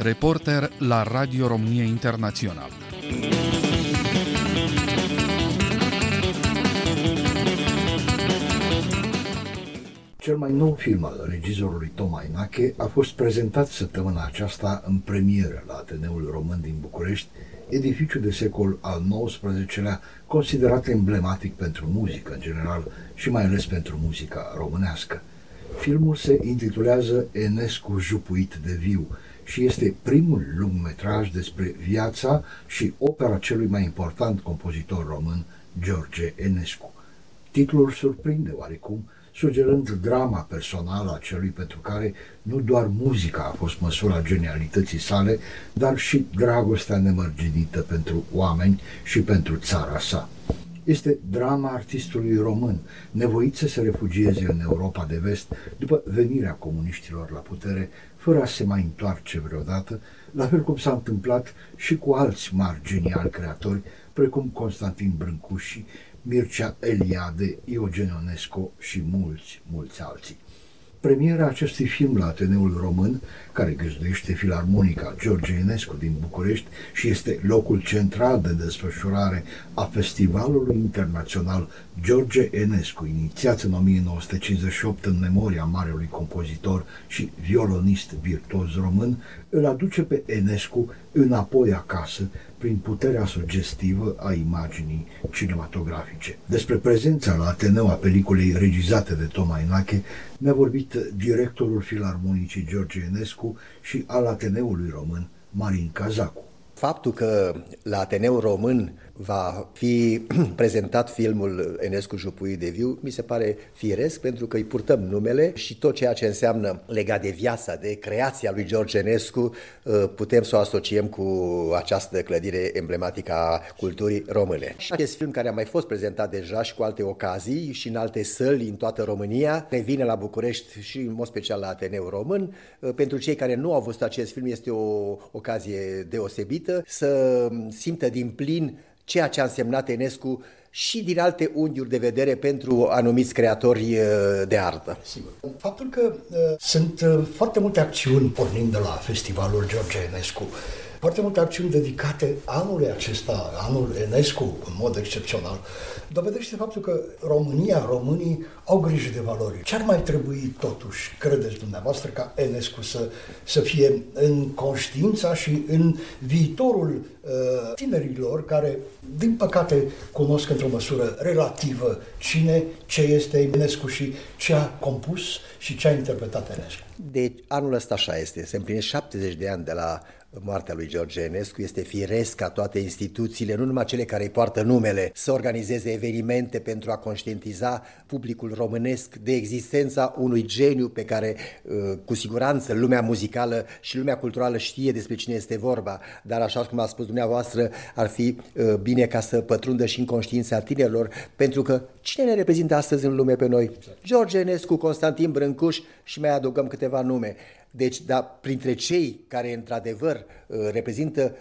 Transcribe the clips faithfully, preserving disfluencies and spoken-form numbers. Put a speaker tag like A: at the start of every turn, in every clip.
A: reporter la Radio România Internațional.
B: Cel mai nou film al regizorului Toma Enache a fost prezentat săptămâna aceasta în premieră la Ateneul Român din București, edificiu de secol al nouăsprezecelea, considerat emblematic pentru muzică în general și mai ales pentru muzica românească. Filmul se intitulează Enescu jupuit de viu și este primul lungmetraj despre viața și opera celui mai important compozitor român, George Enescu. Titlul surprinde oarecum, sugerând drama personală a celui pentru care nu doar muzica a fost măsura genialității sale, dar și dragostea nemărginită pentru oameni și pentru țara sa. Este drama artistului român, nevoit să se refugieze în Europa de Vest după venirea comuniștilor la putere, fără a se mai întoarce vreodată, la fel cum s-a întâmplat și cu alți mari geniali creatori, precum Constantin Brâncuși, Mircea Eliade, Iogen Ionesco și mulți, mulți alții. Premiera acestui film la Ateneul Român, care găzduiește Filarmonica George Enescu din București și este locul central de desfășurare a Festivalului Internațional George Enescu, inițiat în o mie nouă sute cincizeci și opt în memoria marelui compozitor și violonist virtuos român, îl aduce pe Enescu înapoi acasă prin puterea sugestivă a imaginii cinematografice. Despre prezența la Ateneu a peliculei regizate de Toma Enache ne-a vorbit directorul Filarmonicii George Enescu și al Ateneului Român, Marin Cazacu.
C: Faptul că la Ateneul Român va fi prezentat filmul Enescu jupuit de viu, mi se pare firesc, pentru că îi purtăm numele și tot ceea ce înseamnă legat de viața, de creația lui George Enescu, putem să o asociem cu această clădire emblematică a culturii române. Acest film, care a mai fost prezentat deja și cu alte ocazii și în alte săli în toată România, revine la București și în mod special la Ateneul Român. Pentru cei care nu au văzut acest film, este o ocazie deosebită să simtă din plin ceea ce a însemnat Enescu și din alte unghiuri de vedere pentru anumiți creatori de artă.
B: Sigur. Faptul că uh, sunt uh, foarte multe acțiuni pornind de la Festivalul George Enescu, foarte multe acțiuni dedicate anului acesta, anul Enescu, în mod excepțional, dovedește faptul că România, românii au grijă de valori. Ce ar mai trebui totuși, credeți dumneavoastră, ca Enescu să, să fie în conștiința și în viitorul uh, tinerilor care, din păcate, cunosc într-o măsură relativă cine, ce este Enescu și ce a compus și ce a interpretat Enescu?
C: Deci, anul ăsta așa este, se împlinesc șaptezeci de ani de la moartea lui George Enescu. Este firesc ca toate instituțiile, nu numai cele care îi poartă numele, să organizeze evenimente pentru a conștientiza publicul românesc de existența unui geniu pe care, cu siguranță, lumea muzicală și lumea culturală știe despre cine este vorba, dar așa cum a spus dumneavoastră, ar fi bine ca să pătrundă și în conștiința tinerilor, pentru că cine ne reprezintă astăzi în lume pe noi? George Enescu, Constantin Brâncuș și mai adăugăm câteva nume. Deci, da, printre cei care, într-adevăr, reprezintă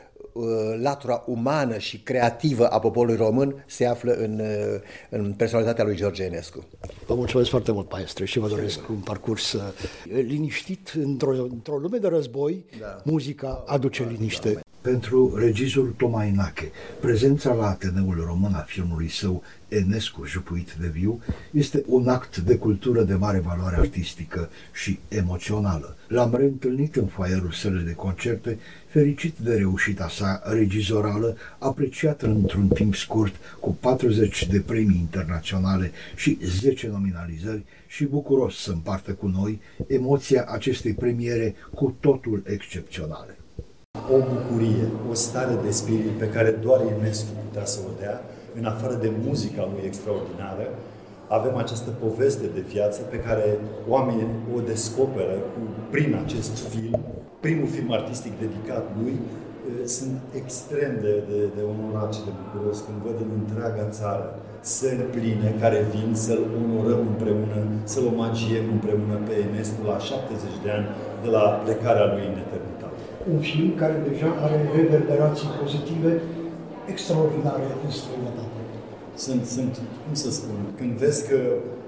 C: latura umană și creativă a poporului român, se află în, în personalitatea lui George Enescu.
B: Vă mulțumesc foarte mult, maestre, și vă doresc un parcurs liniștit într-o, într-o lume de război. Da. Muzica aduce liniște. Pentru regizorul Toma Enache, prezența la Ateneul Român a filmului său Enescu jupuit de viu este un act de cultură de mare valoare artistică și emoțională. L-am reîntâlnit în foaierul sălii de concerte, fericit de reușita sa regizorală, apreciată într-un timp scurt cu patruzeci de premii internaționale și zece nominalizări, și bucuros să împartă cu noi emoția acestei premiere cu totul excepționale.
D: O bucurie, o stare de spirit pe care doar Enescu putea să o dea, în afară de muzica lui extraordinară. Avem această poveste de viață pe care oamenii o descoperă cu, prin acest film, primul film artistic dedicat lui. Sunt extrem de, de, de onorat și de bucuros când văd în întreaga țară săli pline care vin să-l onorăm împreună, să-l omagiem împreună pe Enescu la șaptezeci de ani de la plecarea lui în eternitate.
B: Un film care deja are reverberații pozitive extraordinare în străinătate.
D: Sunt, sunt, cum să spun, când vezi că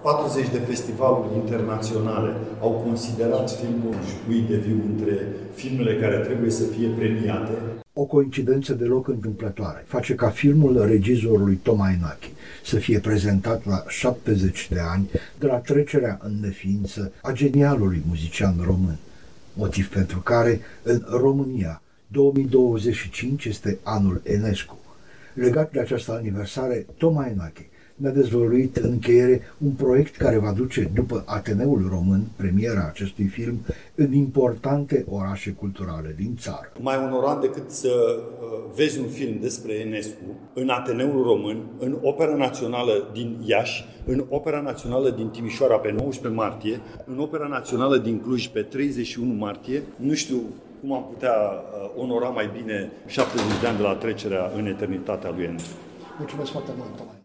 D: patruzeci de festivaluri internaționale au considerat filmul Jupuii de Viu între filmele care trebuie să fie premiate.
B: O coincidență deloc întâmplătoare face ca filmul regizorului Toma Enache să fie prezentat la șaptezeci de ani de la trecerea în neființă a genialului muzician român, motiv pentru care în România două mii douăzeci și cinci este anul Enescu. Legat de această aniversare, Toma Enache ne-a dezvăluit în încheiere un proiect care va duce, după Ateneul Român, premiera acestui film, în importante orașe culturale din țară.
D: Mai onorant decât să vezi un film despre Enescu în Ateneul Român, în Opera Națională din Iași, în Opera Națională din Timișoara pe nouăsprezece martie, în Opera Națională din Cluj pe treizeci și unu martie, nu știu cum am putea onora mai bine șaptezeci de ani de la trecerea în eternitatea lui Enescu.
B: Mulțumesc foarte mult, Toma.